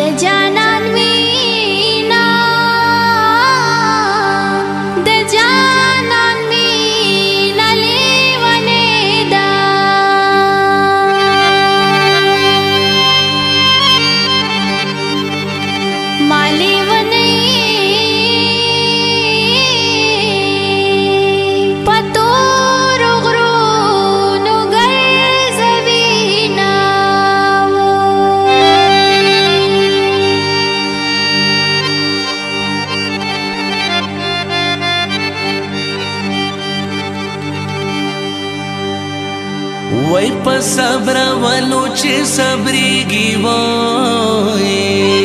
جانان وینا د جانان وینا لیونه دا مالی ونی پتو وای په صبر ولو چې صبرېږي وای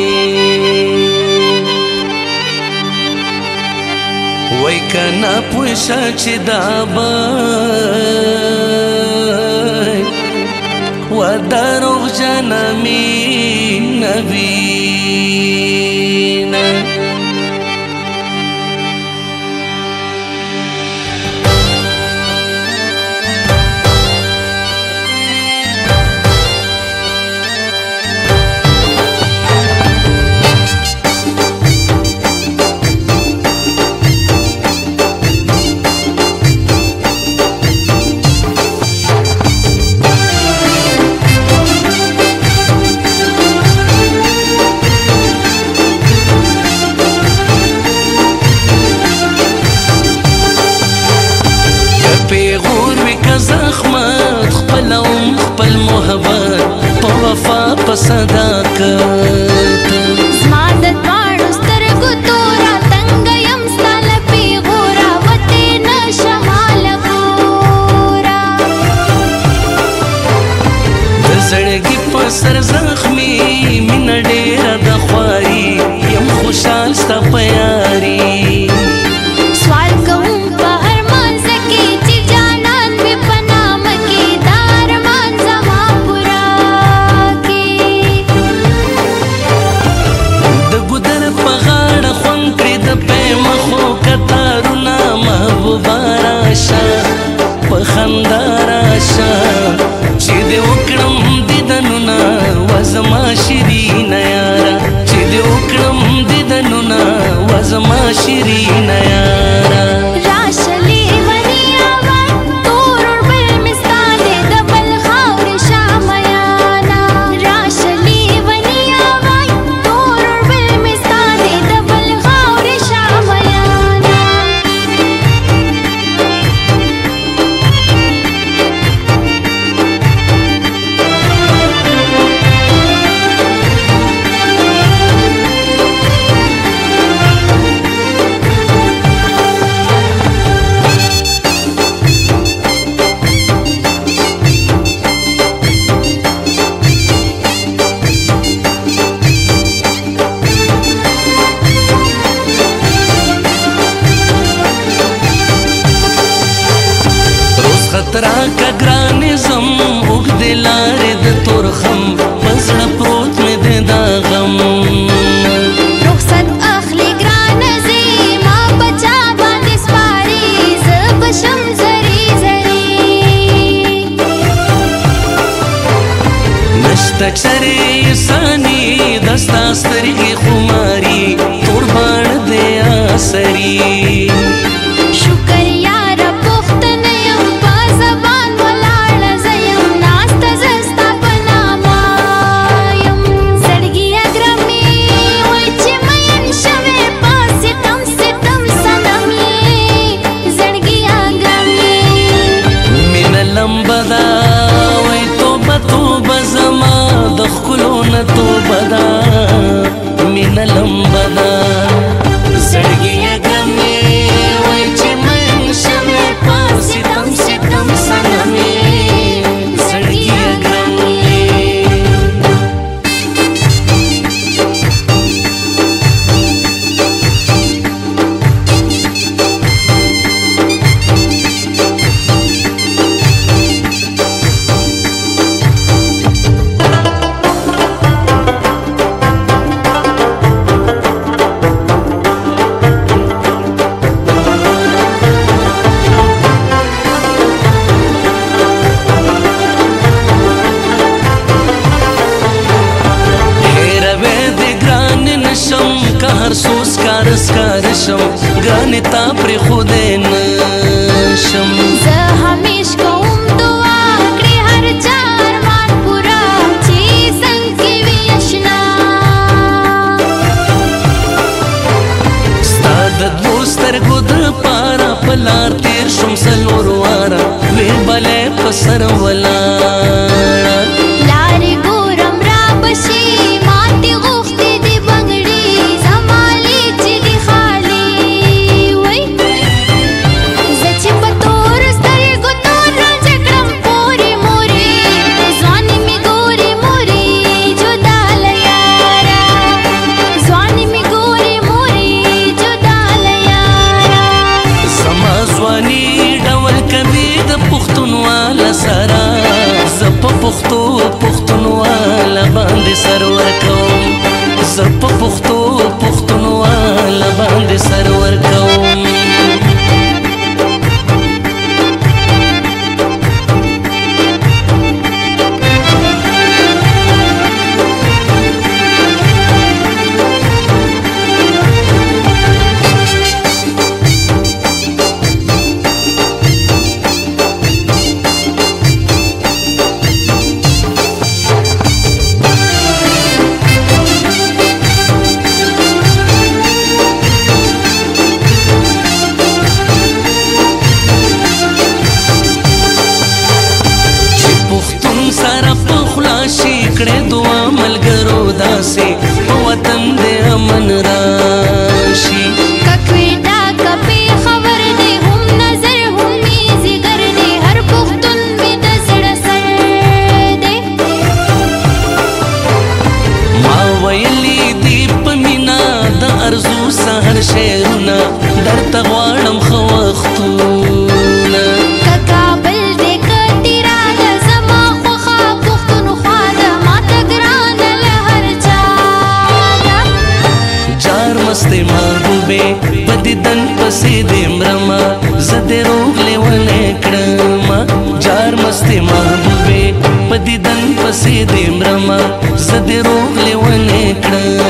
وای کنا پوښه چې دا به و دروغ جنمي نبینا زخمت خپل خپل محبت په وفا په صداقت زما د دواړو سترګو توره تنګه یم ستا له پیغوره وتې نه شماله کوره د زړګي په سر زخمي مینه ډېره د خواري یم خوشحال ستا په یاري سوال کوم په هر مانځه کې چې چې دې وکړم دیدنونه وزما شیرینه یاره چې دې وکړم دیدنونه وزما شیرینه یاره راشه لیونیه وای تور اوربل مې ستا دی د بل خاورې شامیانه راشه لیونیه وای تور اوربل مې ستا دی د بل خاورې شامیانه خطرا کا ګرانې زم اوږدې لارې د تورخم په زړه پروت مې دی دا غم رخصت اخلي ګرانه زی ما په چا باندې سپاري زه به شم زري زري نشته چرې ساني د ستا سترګې خماري تور باڼ دی آسري شکر یاره پوښتنه یم په زبان ولاړه زه یم ناسته زه ستا په نامه یم زړګیه ګرمې وایي چې مین شوې په ستم ستم صنم یې زړګیه ګرمې مینه لمبه ده وایي توبه توبه زما د ښکلو نه توبه ده مینه لمبه ده زړګیه ګرمې دسکار شم ګرانې تا پرېښودی نشم زه همیش کوم دعا کړې هر چا ارمان پوره چې څنګ کې وي اشنا ستا د دوو سترګو دپاره په لار تېر شم څلور واره ویې بلی په سر ولاړه لارې ګورم را بشي ماتې غوښتې دي بنګړي زما لیچې دي خالي وای زه چې په تورو سترګو تور رانجه کړم پورې مورې ځواني مې ګورې مورې جدا له یاره ځواني مې ګورې مورې جدا له یاره زما ځواني ډول کوي د پښتونواله سره زه په پښتو پښتونواله باندې سر ورکوم زه په پښتو پښتونواله باندې سر ورکوم کړې دعا ملګرو داسې په وطن دې امن راشي ککویټا کپی خبر دې هم نظر هم می زیګر دې هر پښتون می د زړه سر دې ما ویلي دي په مینا د ارزو سهر شعرونه درته غواړم ښه وختونه ککابل دې کټیرا د زما خوخه پښتونخوا ده ماته ګرانه له هر چا ده جار مستې محبوبې په دیدن پسې دې مرمه زه دې روغ لیونی کړمه جار مستې محبوبې په دیدن پسې دې مرمه زه دې روغ لیونی کړم